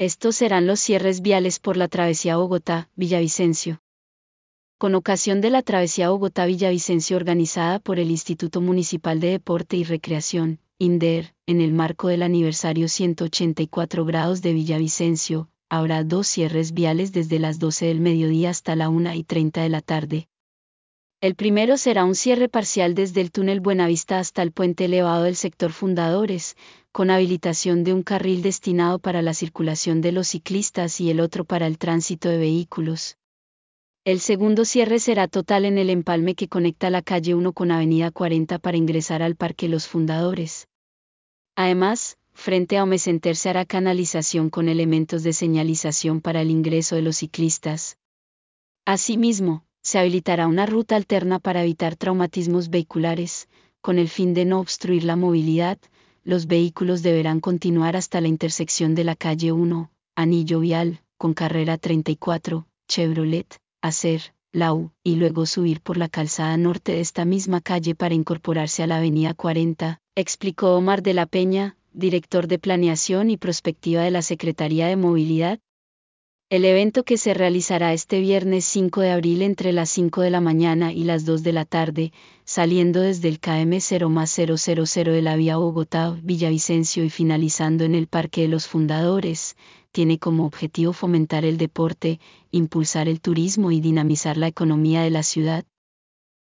Estos serán los cierres viales por la travesía Bogotá-Villavicencio. Con ocasión de la travesía Bogotá-Villavicencio organizada por el Instituto Municipal de Deporte y Recreación, INDER, en el marco del aniversario 184 grados de Villavicencio, habrá 2 cierres viales desde las 12 del mediodía hasta la 1:30 de la tarde. El primero será un cierre parcial desde el túnel Buenavista hasta el puente elevado del sector Fundadores, con habilitación de un carril destinado para la circulación de los ciclistas y el otro para el tránsito de vehículos. El segundo cierre será total en el empalme que conecta la calle 1 con Avenida 40 para ingresar al Parque Los Fundadores. Además, frente a Omecenter se hará canalización con elementos de señalización para el ingreso de los ciclistas. Asimismo, se habilitará una ruta alterna para evitar traumatismos vehiculares, con el fin de no obstruir la movilidad. Los vehículos deberán continuar hasta la intersección de la calle 1, anillo vial, con carrera 34, Chevrolet, Acer, Lau, y luego subir por la calzada norte de esta misma calle para incorporarse a la avenida 40, explicó Omar de la Peña, director de Planeación y Prospectiva de la Secretaría de Movilidad. El evento, que se realizará este viernes 5 de abril entre las 5 de la mañana y las 2 de la tarde, saliendo desde el km 0+000 de la vía Bogotá-Villavicencio y finalizando en el Parque de los Fundadores, tiene como objetivo fomentar el deporte, impulsar el turismo y dinamizar la economía de la ciudad.